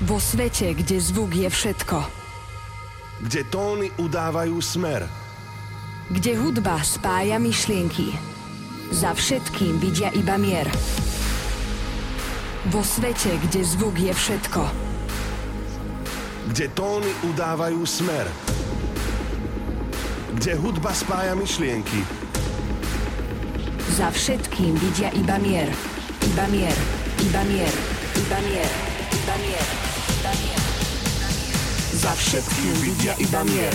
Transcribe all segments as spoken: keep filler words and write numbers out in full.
Vo svete, kde zvuk je všetko. Kde tóny udávajú smer. Kde hudba spája myšlienky. Za všetkým vidia iba mier. Vo svete, kde zvuk je všetko. Kde tóny udávajú smer. Kde hudba spája myšlienky. Za všetkým vidia iba mier. Iba mier. Iba mier. Iba mier. Iba mier. Iba mier. Za všetkým vidia iba mier.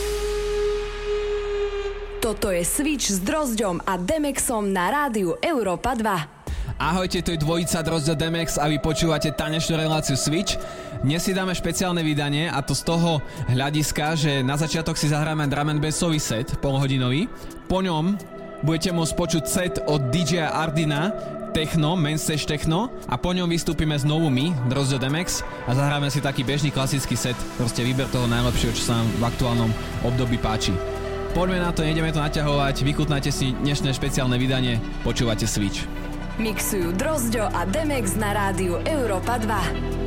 Toto je Switch s Drozďom a Demexom na rádiu Európa dva. Ahojte, to je dvojica Drozďo Demex a vy počúvate tanečnú reláciu Switch. Dnes si dáme špeciálne vydanie a to z toho hľadiska, že na začiatok si zahráme drum and bassový set, polhodinový. Po ňom budete môcť počuť set od dý džeja Ardina, techno, mainstage techno, a po ňom vystúpime znovu my, Drozďo Demex, a zahráme si taký bežný klasický set, proste výber toho najlepšieho, čo sa nám v aktuálnom období páči. Poďme na to, nejdeme to naťahovať, vychutnajte si dnešné špeciálne vydanie, počúvate Switch. Mixujú Drozďo a Demex na rádiu Európa dva.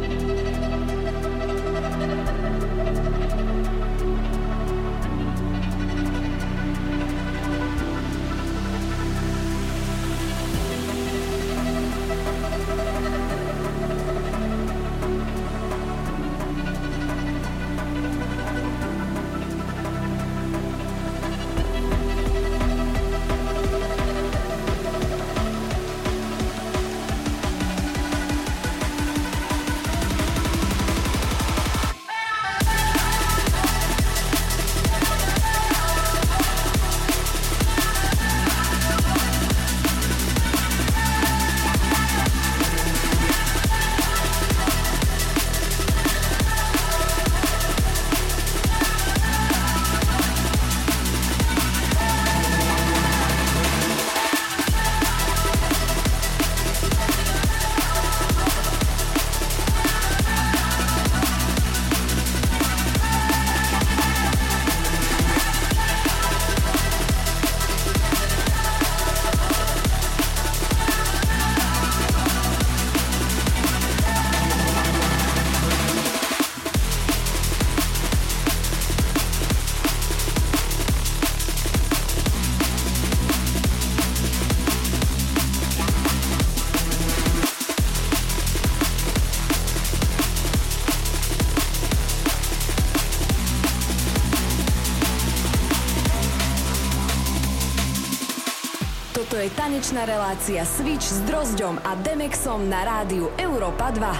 Toto je tanečná relácia Switch s Drozďom a Demexom na rádiu Európa dva.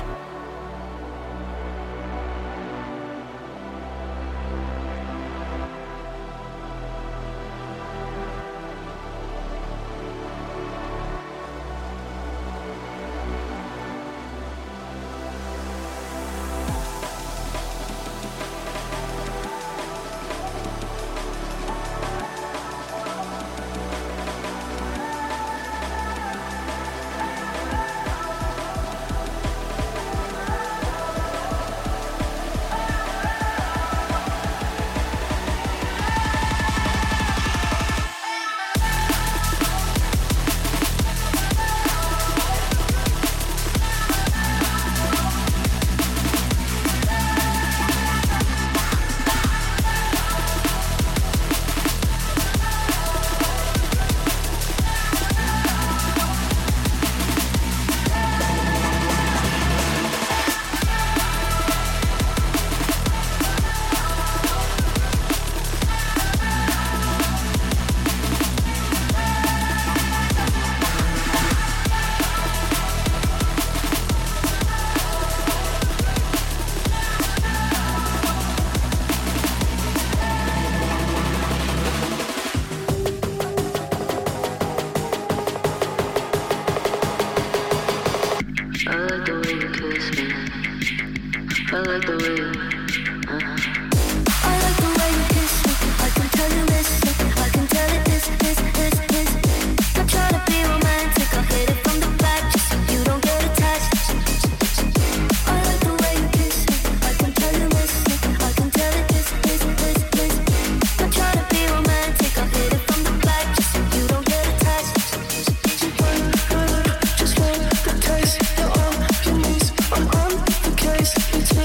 Just want the taste, you're on your knees. I'm on the case.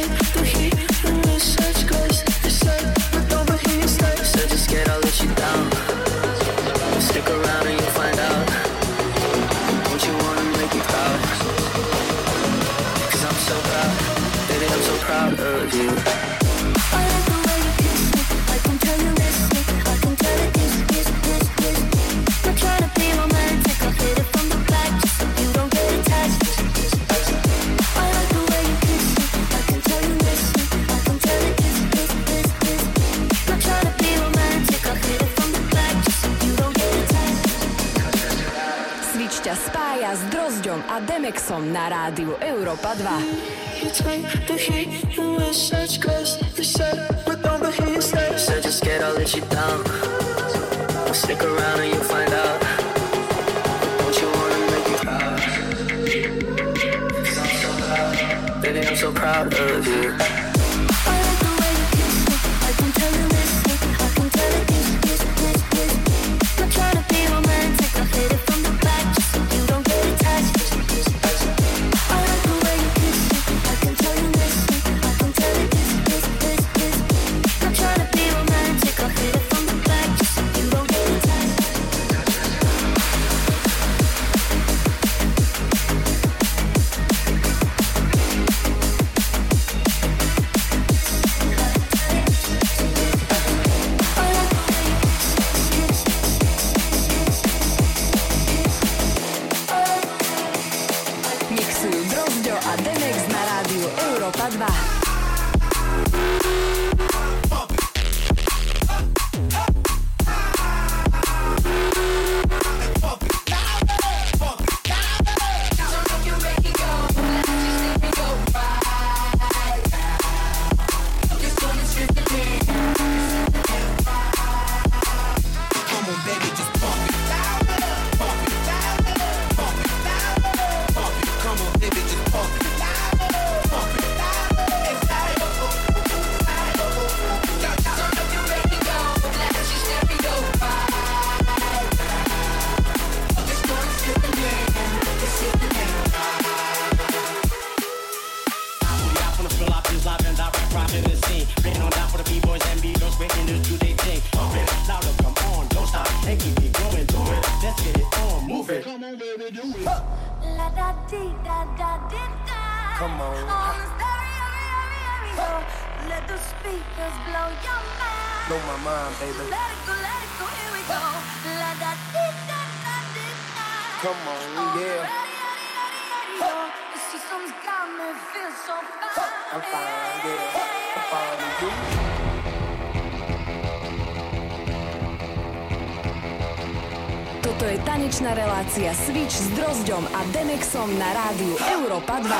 of you. Spája s Drozďom a Demexom na rádiu Európa dva. You take the heat, you wear such clothes. You said, but don't behave yourself. Said you're scared I'll let you down. I'll stick around and you'll find out. Don't you wanna make me proud? I'm so proud. Baby, I'm so proud of you. Toto je tanečná relácia Switch s Drozďom a Demexom na rádiu Európa dva.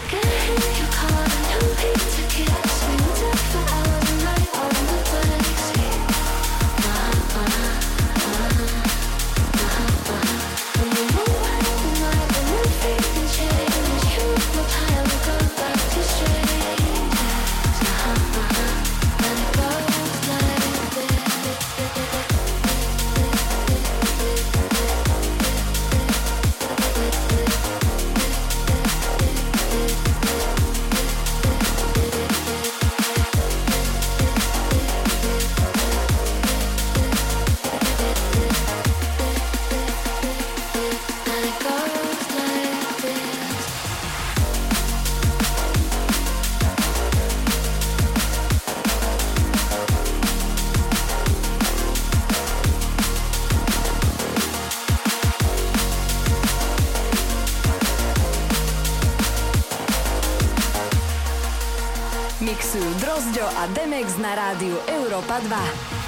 Mixujú Drozďo a Demex na rádiu Európa dva.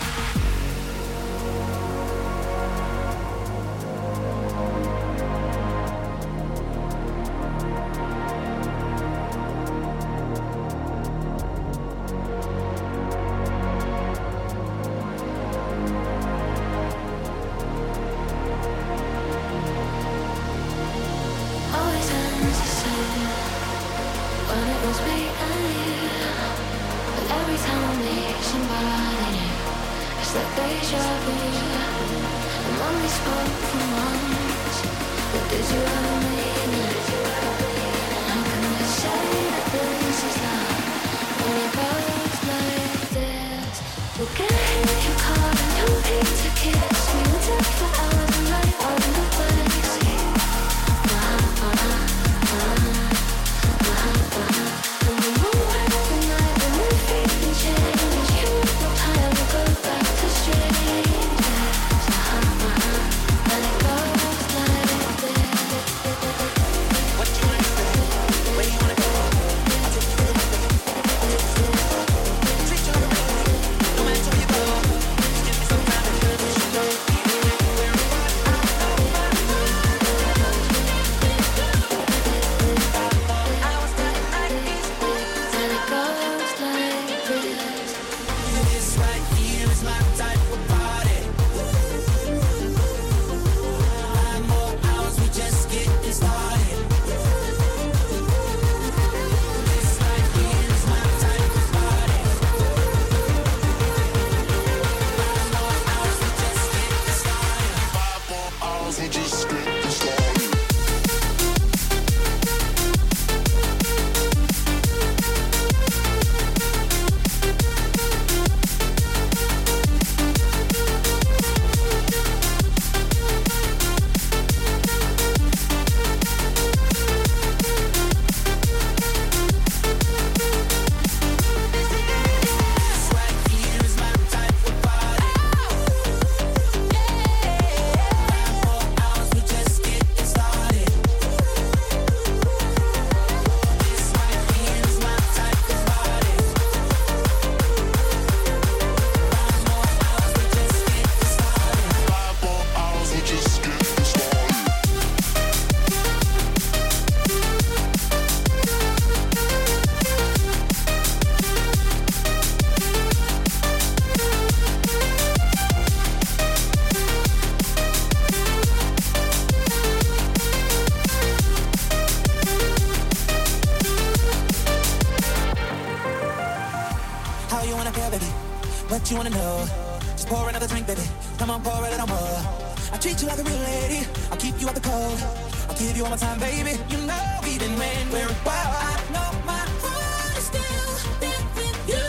What you wanna know? Just pour another drink, baby. Come on, pour a little more. I treat you like a real lady. I'll keep you out the cold. I'll give you all my time, baby. You know, even when we're apart, I know my heart is still there with you.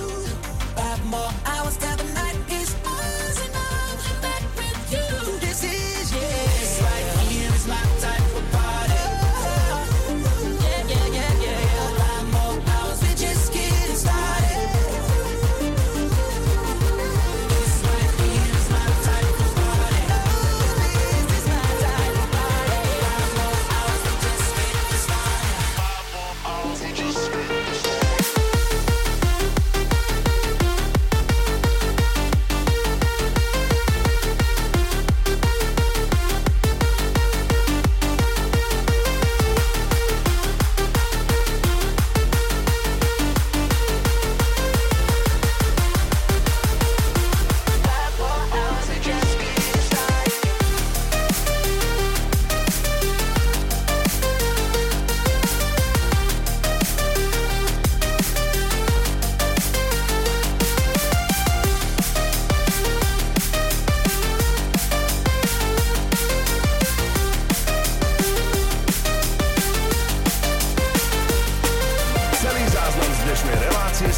Five more hours till the night is ours, and I'm back with you. This is yeah. This right here is my type of party. Yeah, yeah, yeah, yeah. Five more hours, we're just getting started.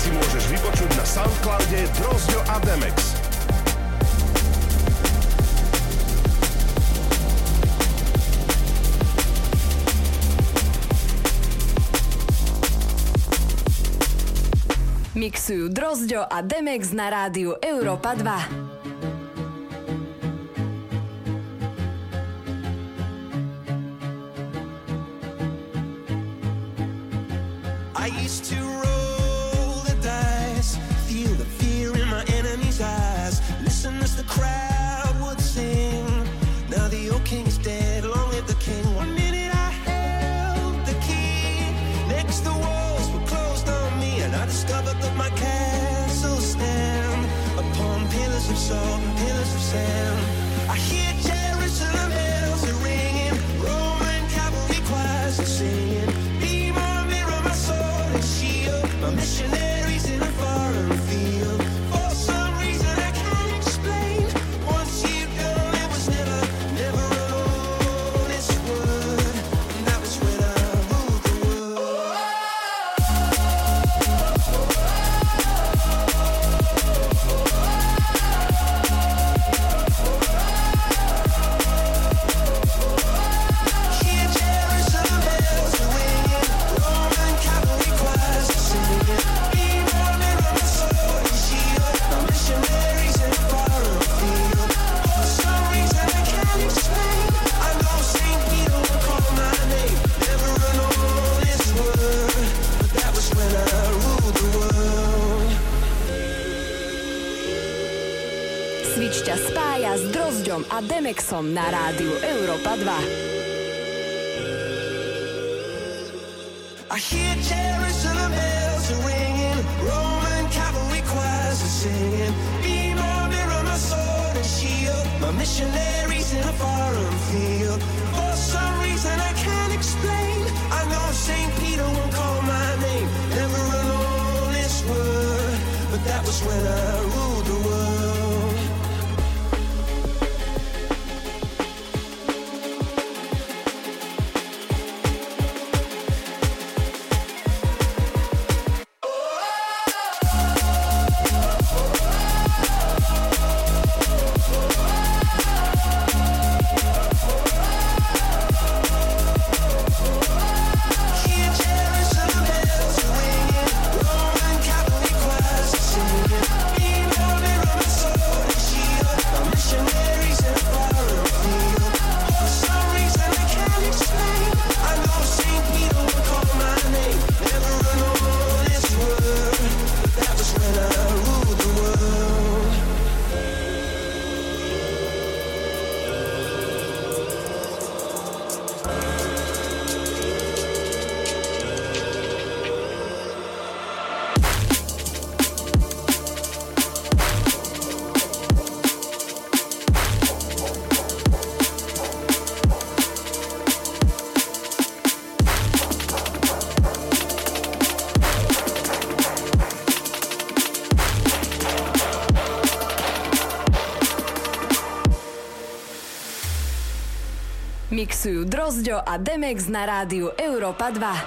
si môžeš vypočuť na Soundcloude Drozďo a Demex. Mixujú Drozďo a Demex na rádiu Európa dva. I used to roll the dice, feel the fear in my enemy's eyes, listen as the crowd would sing. Now the old king is dead, long live the king. One minute I held the key, next the walls were closed on me, and I discovered that my castle stand upon pillars of salt and pillars of sand. I hear Jerusalem bells are ringing, Roman cavalry choirs are singing. Be my mirror, my sword and shield, my missionaries in a foreign field. For some reason I can't explain, once you've gone it was never, never an honest word, and that was when I ruled the world. Hear Jerusalem bells are ringing, Roman cavalry choirs are singing. Be my mirror, my sword and shield, my missionaries in a foreign field. For some reason I can't explain, I know Saint Peter will call my name, never an honest word, but that was when I ruled the world. Switch ťa spája s Drozďom a Demexom na rádiu Európa dva. I hear Jerusalem bells are ringing, Roman cavalry choirs are singing. Be my mirror, my sword and shield, my missionaries in a foreign field. For some reason I can't explain, I know Saint Peter won't call my name, never an honest word, but that was when I ruled the world. Hear Jerusalem bells are ringing, Roman cavalry choirs are singing. Be my mirror, my sword and shield, my missionaries in a foreign field. For some reason I can't explain, I know Saint Peter will call my name, never an honest word, but that was when I ruled the world. Mixujú Drozďo a Demex na rádiu Európa dva.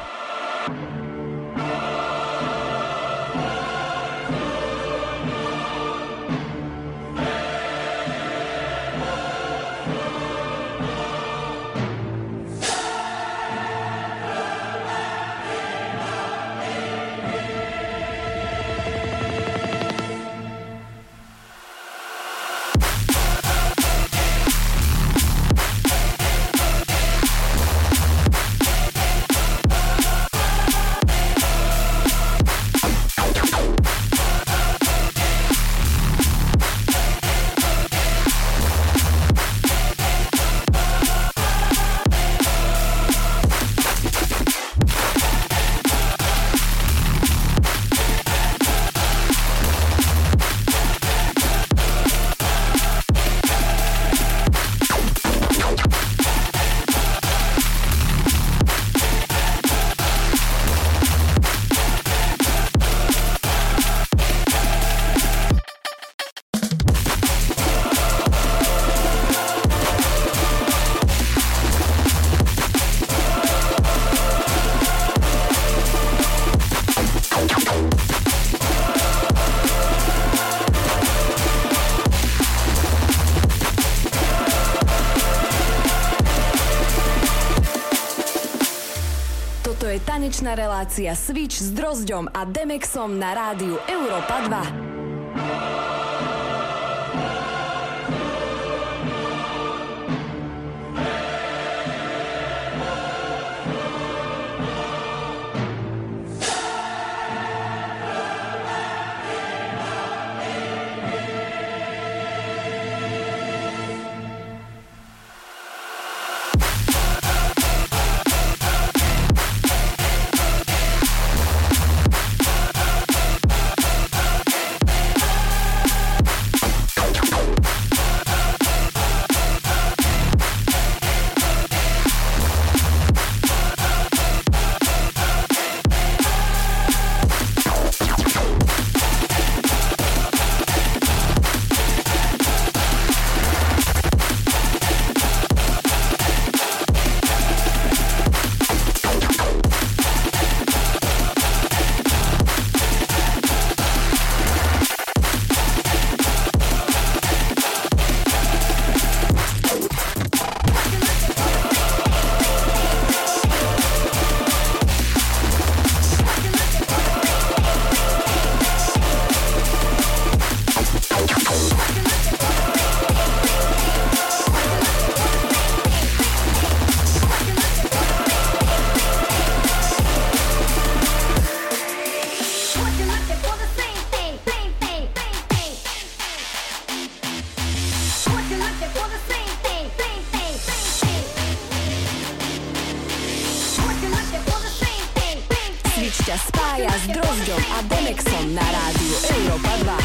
I tanečná relácia Switch s Drozďom a Demexom na rádiu Európa dva. Spája s Drozďom a Demexom na rádiu Európa dva.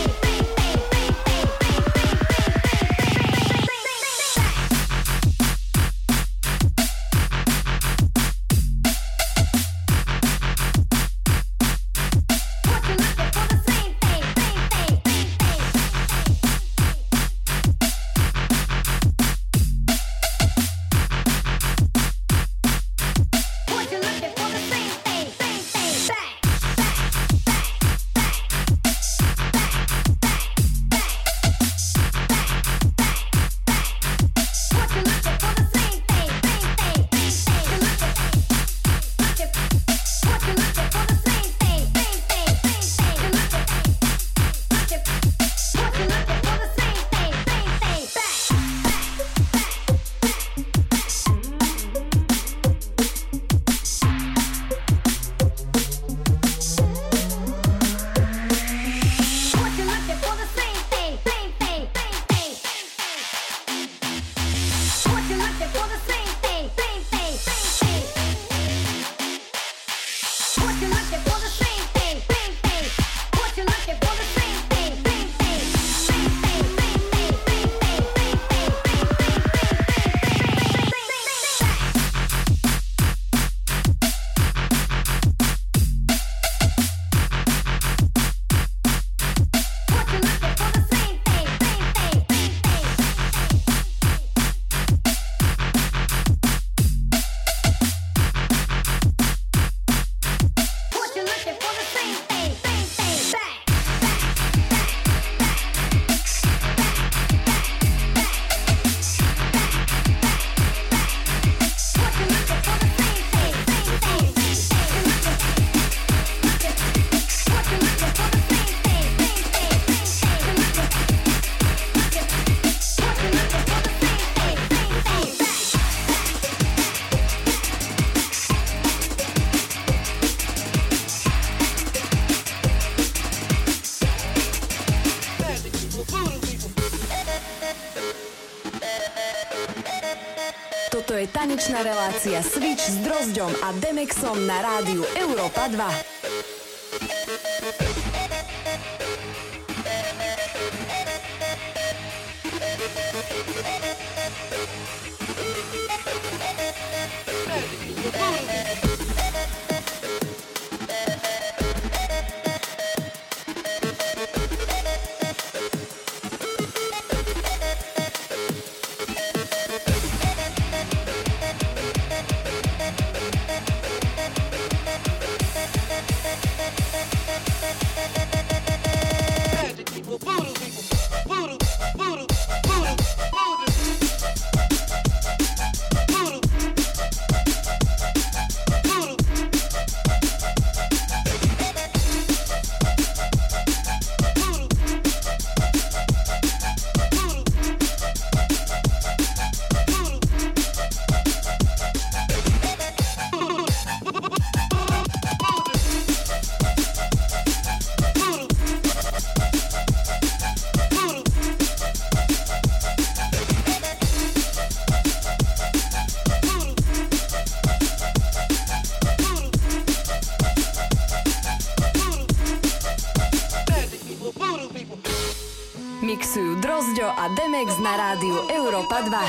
Toto je tanečná relácia Switch s Drozďom a Demexom na rádiu Európa dva. Dašo a Demex na rádiu Európa dva.